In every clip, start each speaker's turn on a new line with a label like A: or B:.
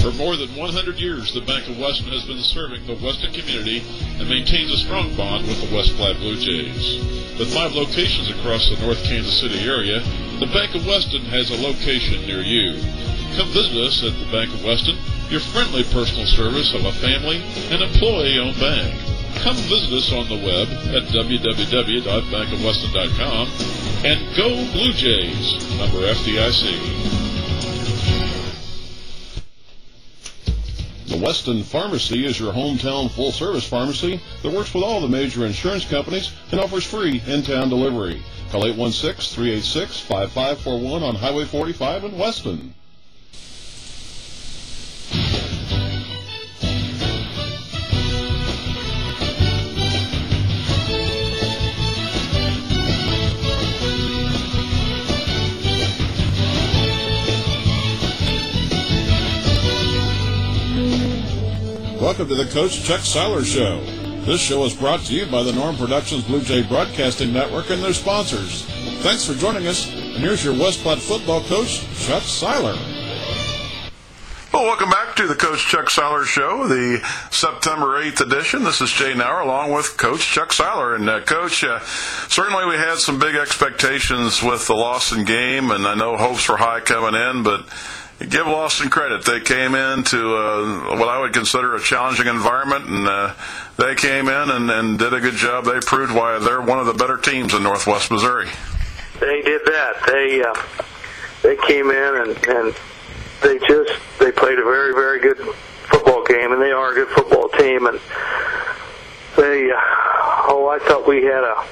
A: For more than 100 years, the Bank of Weston has been serving the Weston community and maintains a strong bond with the West Platte Blue Jays. With 5 locations across the North Kansas City area, the Bank of Weston has a location near you. Come visit us at the Bank of Weston, your friendly personal service of a family and employee-owned bank. Come visit us on the web at www.bankofweston.com and go Blue Jays, member FDIC.
B: The Weston Pharmacy is your hometown full-service pharmacy that works with all the major insurance companies and offers free in-town delivery. Call 816-386-5541 on Highway 45 in Weston. Welcome to the Coach Chuck Seiler Show. This show is brought to you by the Norm Productions Blue Jay Broadcasting Network and their sponsors. Thanks for joining us, and here's your West Platte football coach, Chuck Seiler.
C: Well, welcome back to the Coach Chuck Seiler Show, the September 8th edition. This is Jay Nauer along with Coach Chuck Seiler. And, Coach, certainly we had some big expectations with the Lawson game, and I know hopes were high coming in, but give Lawson credit. They came into what I would consider a challenging environment, and they came in and did a good job. They proved why they're one of the better teams in Northwest Missouri.
D: They did that. They came in and they played a very, very good football game, and they are a good football team. And I thought we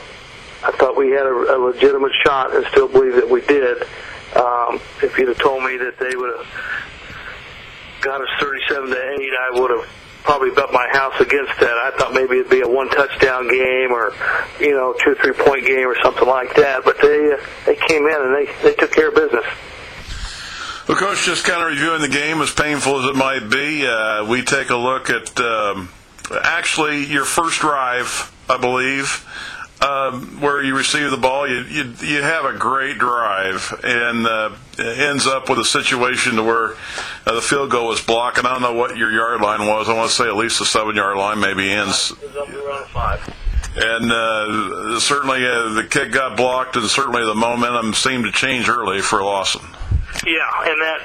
D: had a legitimate shot, and still believe that we did. If you'd have told me that they would have got us 37-8, I would have probably bet my house against that. I thought maybe it'd be a 1-touchdown game or, 2 or 3 point game or something like that. But they came in and they took care of business.
C: Well, Coach, just kind of reviewing the game, as painful as it might be, we take a look at actually your first drive, I believe. Where you receive the ball, you have a great drive, and it ends up with a situation to where the field goal was blocked, and I don't know what your yard line was. I want to say at least the 7-yard line, maybe ends.
D: It was up around 5.
C: And certainly the kick got blocked, and certainly the momentum seemed to change early for Lawson.
D: Yeah, and that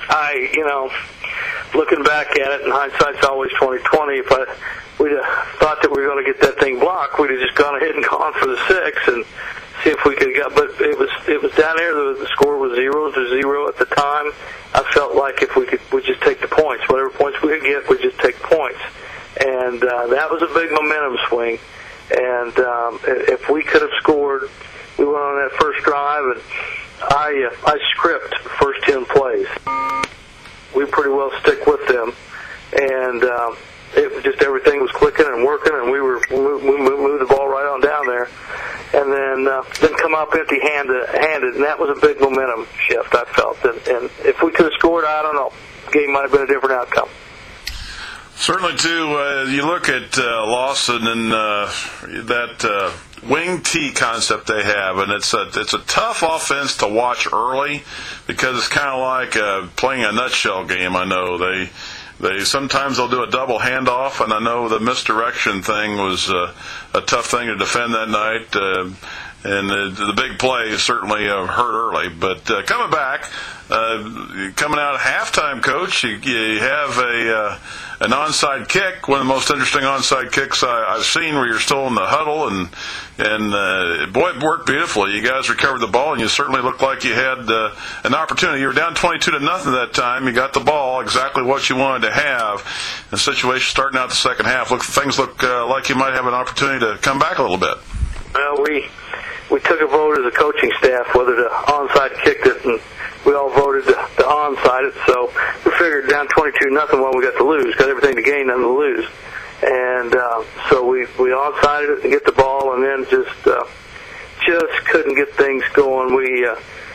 D: looking back at it, and hindsight's always 20/20. If we'd have thought that we were going to get that thing blocked, we'd have just gone ahead and gone for the 6 and see if we could get. But it was down there. The score was 0-0 at the time. I felt like if we'd just take the points, whatever points we could get, we'd just take points, and that was a big momentum swing. And if we could have scored, we went on that first drive, and I script the first 10 plays. We pretty well stick with them, and it was just everything was clicking and working, and we moved the ball right on down there, and then come up empty-handed, and that was a big momentum shift, I felt. And if we could have scored, I don't know, the game might have been a different outcome.
C: Certainly, too, you look at Lawson and that wing T concept they have, and it's a tough offense to watch early because it's kind of like playing a nutshell game. I know they sometimes they'll do a double handoff, and I know the misdirection thing was a tough thing to defend that night. And the big play certainly hurt early, but coming back, coming out of halftime, Coach, you have an onside kick, one of the most interesting onside kicks I've seen, where you're still in the huddle, and boy, it worked beautifully. You guys recovered the ball, and you certainly looked like you had an opportunity. You were down 22-0 that time. You got the ball, exactly what you wanted to have. The situation starting out the second half, things look like you might have an opportunity to come back a little bit.
D: Well, we took a vote as a coaching staff whether to onside kick it, and we all voted to onside it. So we figured down 22-0, well, we got to lose, got everything to gain, nothing to lose. And so we onsided it and get the ball, and then just couldn't get things going. We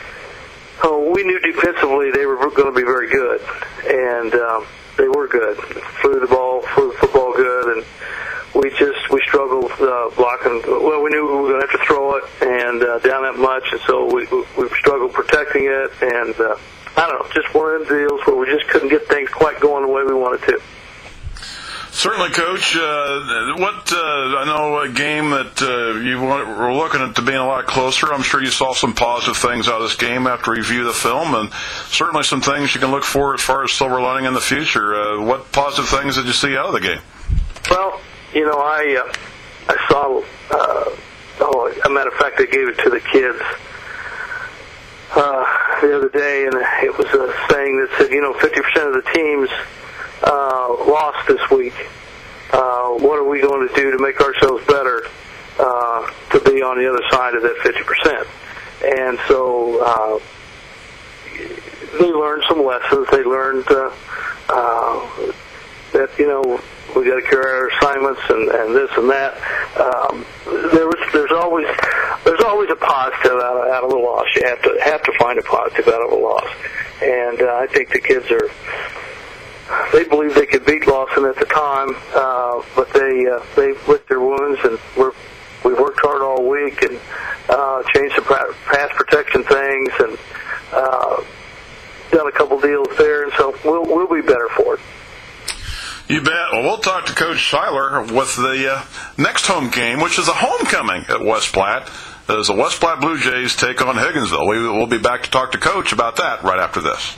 D: knew defensively they were going to be very good, and they were good. Flew the football good, and we struggled blocking. Well, we knew we were going to have to throw it and down that much, and so we struggled protecting it, and I don't know, just one of them deals where we just couldn't get things quite going the way we wanted to.
C: Certainly, Coach. I know a game that you were looking at to being a lot closer. I'm sure you saw some positive things out of this game after review the film, and certainly some things you can look for as far as silver lining in the future. What positive things did you see out of the game?
D: Well, I saw. As a matter of fact, I gave it to the kids the other day, and it was a saying that said, 50% of the teams lost this week. What are we going to do to make ourselves better to be on the other side of that 50%? And so they learned some lessons. They learned that we got to carry our assignments and this and that. There's always a positive out of the loss. You have to find a positive out of a loss, and I think the kids they believe they could beat Lawson at the time, but they licked their wounds, and we worked hard all week and changed some pass protection things and done a couple deals there, and so we'll be better for it.
C: You bet. Well, we'll talk to Coach Seiler with the next home game, which is a homecoming at West Platte, as the West Platte Blue Jays take on Higginsville. We'll be back to talk to Coach about that right after this.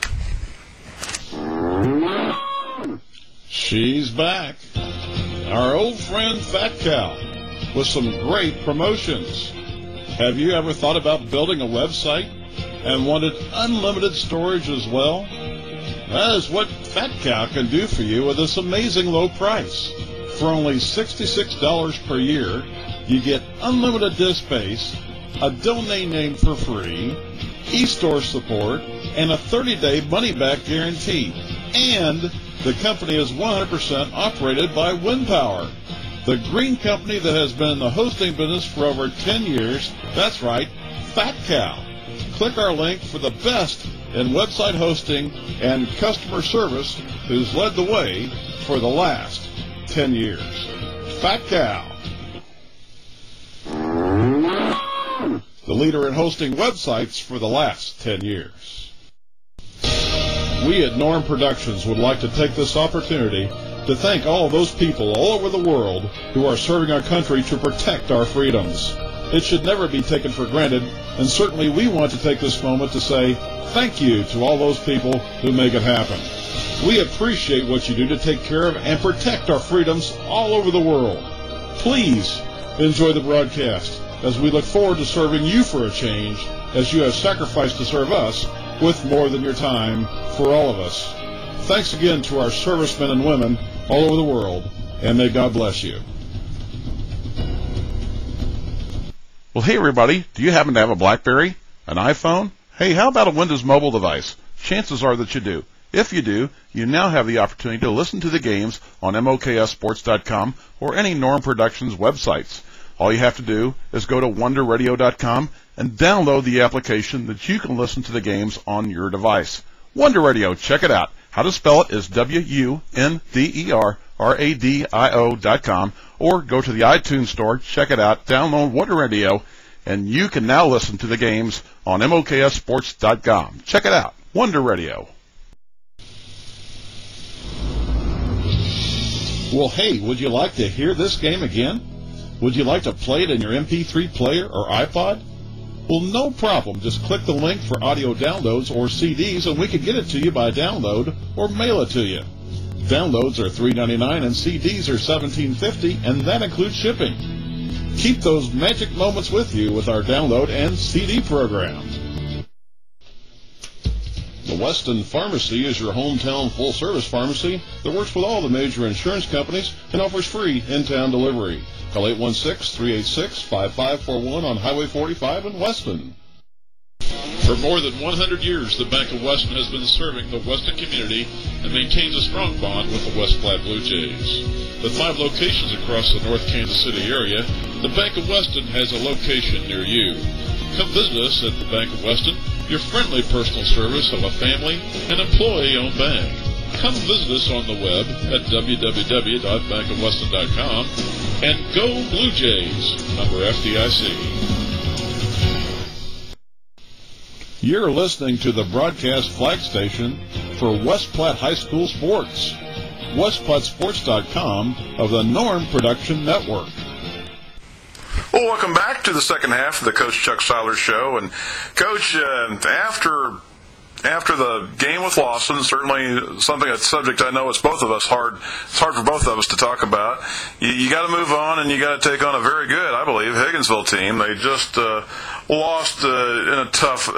B: She's back. Our old friend Fat Cow with some great promotions. Have you ever thought about building a website and wanted unlimited storage as well? That is what Fat Cow can do for you with this amazing low price. For only $66 per year, you get unlimited disk space, a domain name for free, e-store support, and a 30-day money-back guarantee. And the company is 100% operated by WindPower, the green company that has been in the hosting business for over 10 years. That's right, Fat Cow. Click our link for the best in website hosting and customer service, who's led the way for the last 10 years. Fat Cow, the leader in hosting websites for the last 10 years. We at Norm Productions would like to take this opportunity to thank all of those people all over the world who are serving our country to protect our freedoms. It should never be taken for granted, and certainly we want to take this moment to say thank you to all those people who make it happen. We appreciate what you do to take care of and protect our freedoms all over the world. Please enjoy the broadcast as we look forward to serving you for a change, as you have sacrificed to serve us with more than your time for all of us. Thanks again to our servicemen and women all over the world, and may God bless you.
E: Well, hey everybody, do you happen to have a BlackBerry, an iPhone? Hey, how about a Windows mobile device? Chances are that you do. If you do, you now have the opportunity to listen to the games on MOKSports.com or any Norm Productions websites. All you have to do is go to WonderRadio.com and download the application that you can listen to the games on your device. Wonder Radio, check it out. How to spell it is WUNDERRADIO.com, or go to the iTunes store, check it out, download Wonder Radio, and you can now listen to the games on MOKSports.com. Check it out, Wonder Radio.
B: Well, hey, would you like to hear this game again? Would you like to play it in your MP3 player or iPod? Well, no problem. Just click the link for audio downloads or CDs, and we can get it to you by download or mail it to you. Downloads are $3.99 and CDs are $17.50, and that includes shipping. Keep those magic moments with you with our download and CD program. The Weston Pharmacy is your hometown full-service pharmacy that works with all the major insurance companies and offers free in-town delivery. Call 816-386-5541 on Highway 45 in Weston.
A: For more than 100 years, the Bank of Weston has been serving the Weston community and maintains a strong bond with the West Platte Blue Jays. With 5 locations across the North Kansas City area, the Bank of Weston has a location near you. Come visit us at the Bank of Weston, your friendly personal service of a family and employee-owned bank. Come visit us on the web at www.bankofweston.com and go Blue Jays, member FDIC.
B: You're listening to the broadcast flag station for West Platte High School sports. WestPlatteSports.com of the Norm Production Network.
C: Well, welcome back to the second half of the Coach Chuck Seiler Show. And, Coach, after the game with Lawson, certainly a subject I know it's both of us hard. It's hard for both of us to talk about. You got to move on, and you got to take on a very good, I believe, Higginsville team. They just lost in a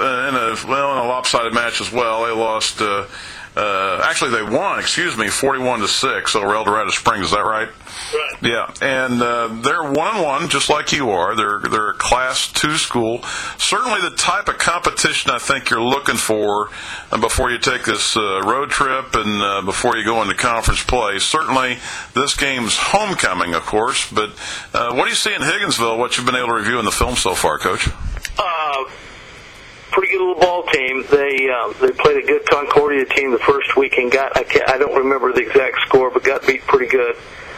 C: lopsided match as well. They lost. Actually, they won. 41-6 over El Dorado Springs. Is that right?
D: Right.
C: Yeah, and they're 1-1, just like you are. They're a Class 2 school. Certainly, the type of competition I think you're looking for before you take this road trip and before you go into conference play. Certainly, this game's homecoming, of course. But what do you see in Higginsville? What you've been able to review in the film so far, Coach?
D: Pretty good little ball team. They played a good Concordia team the first week and I don't remember the exact score, but got beat pretty good.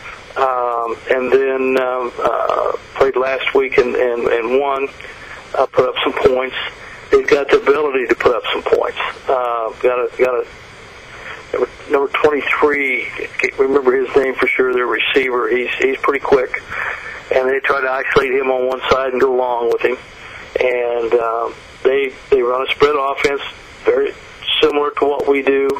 D: And then played last week and won. Put up some points. They've got the ability to put up some points. Got a number 23. Can't remember his name for sure. Their receiver. He's pretty quick, and they try to isolate him on one side and go long with him. And they run a spread offense, very similar to what we do.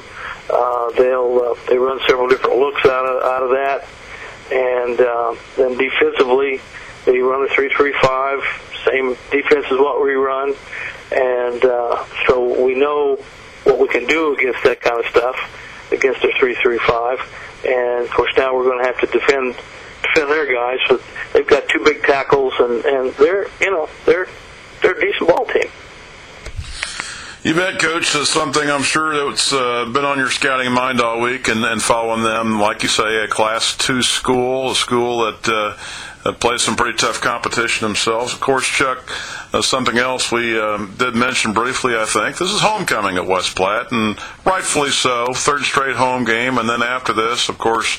D: They run several different looks out of that, and then defensively they run a 3-3-5, same defense as what we run, and so we know what we can do against that kind of stuff, against their 3-3-5, and of course now we're going to have to defend their guys. But they've got two big tackles, and they're a decent ball team.
C: You bet, Coach. That's something I'm sure that's been on your scouting mind all week, and following them, like you say, a Class 2 school, a school that plays some pretty tough competition themselves. Of course, Chuck, something else we did mention briefly, I think. This is homecoming at West Platte, and rightfully so, third straight home game, and then after this, of course,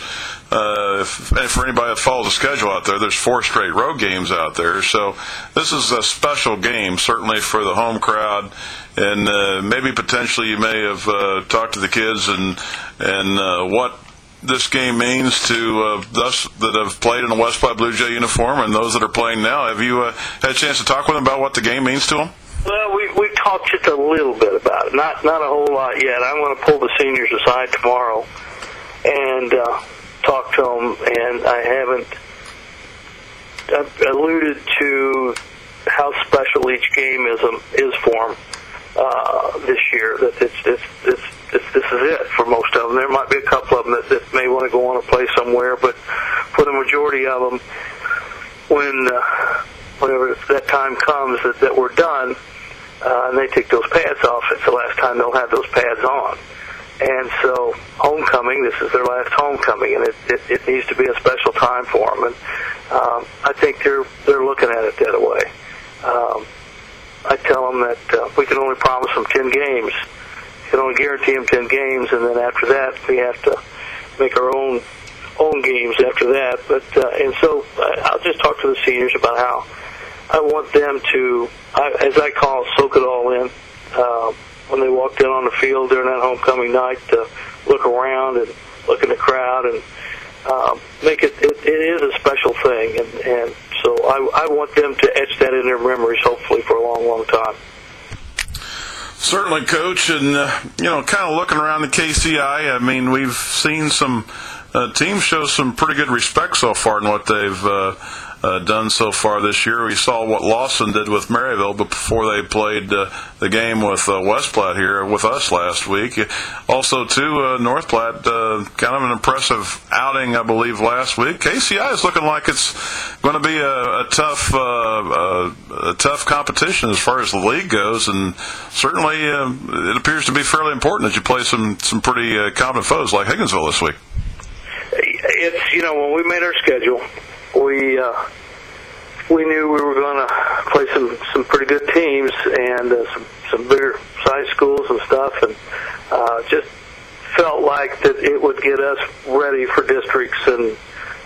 C: for anybody that follows the schedule out there, there's 4 straight road games out there. So this is a special game, certainly for the home crowd. And maybe potentially you may have talked to the kids and what this game means to us that have played in a West Platte Blue Jay uniform and those that are playing now. Have you had a chance to talk with them about what the game means to them?
D: Well, we talked just a little bit about it, not a whole lot yet. I'm going to pull the seniors aside tomorrow and talk to them, and I've alluded to how special each game is for them this year. That this is it for most of them. There might be a couple of them that may want to go on and play somewhere, but for the majority of them, whenever that time comes that we're done, and they take those pads off, it's the last time they'll have those pads on. And so homecoming, this is their last homecoming, and it needs to be a special time for them. And I think they're looking at it that way. I tell them that we can only promise them 10 games. We can only guarantee them 10 games, and then after that we have to make our own games after that. But and so I'll just talk to the seniors about how I want them to, as I call it, soak it all in. When they walked in on the field during that homecoming night, to look around and look in the crowd and make it is a special thing, and so I want them to etch that in their memories, hopefully for a long, long time.
C: Certainly, Coach, and kind of looking around the KCI, I mean, we've seen some teams show some pretty good respect so far in what they've done so far this year. We saw what Lawson did with Maryville before they played the game with West Platte here with us last week. Also, too, North Platte, kind of an impressive outing, I believe, last week. KCI is looking like it's going to be a tough competition as far as the league goes, and certainly it appears to be fairly important that you play some pretty competent foes like Higginsville this week.
D: It's, when we made our schedule, we knew we were going to play some pretty good teams and some bigger size schools and stuff, and just felt like that it would get us ready for districts and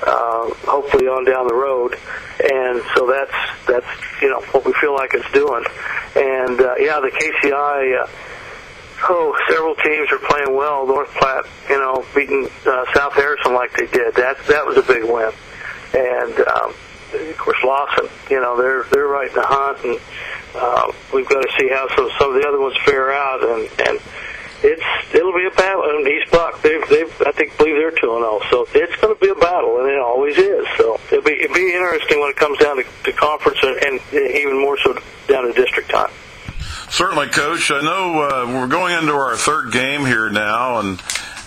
D: hopefully on down the road. And so that's what we feel like it's doing. And the KCI. Several teams are playing well. North Platte, beating South Harrison like they did. That was a big win. And of course, Lawson, they're right in the hunt, and we've got to see how some of the other ones fare out. And it'll be a battle. And East Buck, I believe they're 2-0. So it's going to be a battle, and it always is. So it'll be interesting when it comes down to conference, and even more so down to district time.
C: Certainly, Coach. I know we're going into our third game here now, and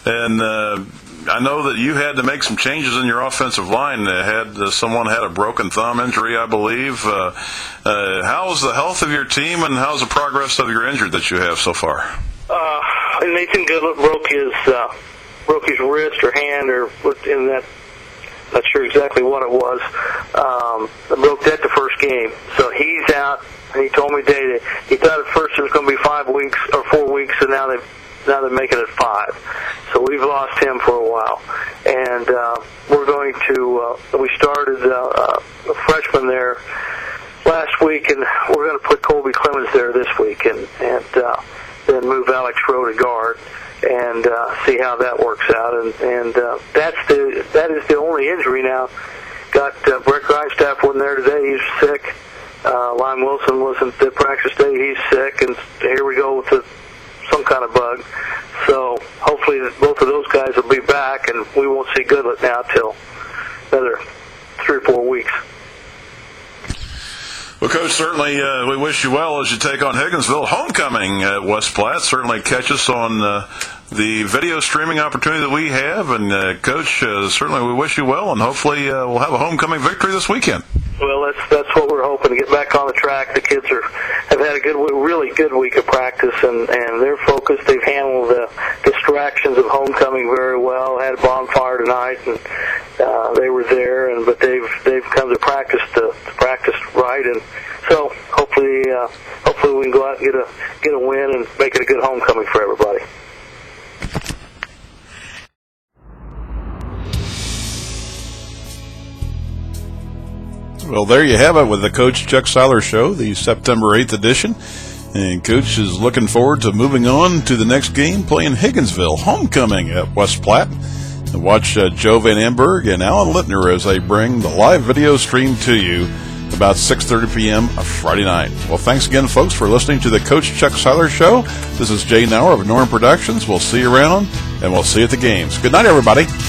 C: I know that you had to make some changes in your offensive line. Someone had a broken thumb injury, I believe. How's the health of your team, and how's the progress of your injury that you have so far?
D: Nathan Goodlett broke his wrist or hand, or in that. Not sure exactly what it was. Broke that the first game, so he's out. And he told me today that he thought at first it was going to be 5 weeks or 4 weeks, and now they're making it 5. So we've lost him for a while, and we're going to. We started a freshman there last week, and we're going to put Colby Clemens there this week, and then move Alex Rowe to guard, and see how that works out. And that is the only injury now. Got Brett Grindstaff wasn't there today; he's sick. Lime Wilson wasn't at practice day; he's sick, and here we go with some kind of bug. So hopefully both of those guys will be back, and we won't see Goodlett now till another 3 or 4 weeks.
C: Well, Coach, certainly we wish you well as you take on Higginsville homecoming at West Platte. Certainly catch us on the video streaming opportunity that we have. And, Coach, certainly we wish you well, and hopefully we'll have a homecoming victory this weekend.
D: Well, that's what we're hoping, to get back on the track. The kids have had a really good week of practice, and they're focused. They've handled the distractions of homecoming very well. Had a bonfire tonight, and they were there, but they've come to practice right, and so hopefully we can go out and get a win and make it a good homecoming for everybody.
B: Well, there you have it with the Coach Chuck Seiler Show, the September 8th edition. And Coach is looking forward to moving on to the next game, playing Higginsville homecoming at West Platte. And watch Joe Van Amberg and Alan Littner as they bring the live video stream to you about 6:30 p.m. Friday night. Well, thanks again, folks, for listening to the Coach Chuck Seiler Show. This is Jay Nauer of Norm Productions. We'll see you around, and we'll see you at the games. Good night, everybody.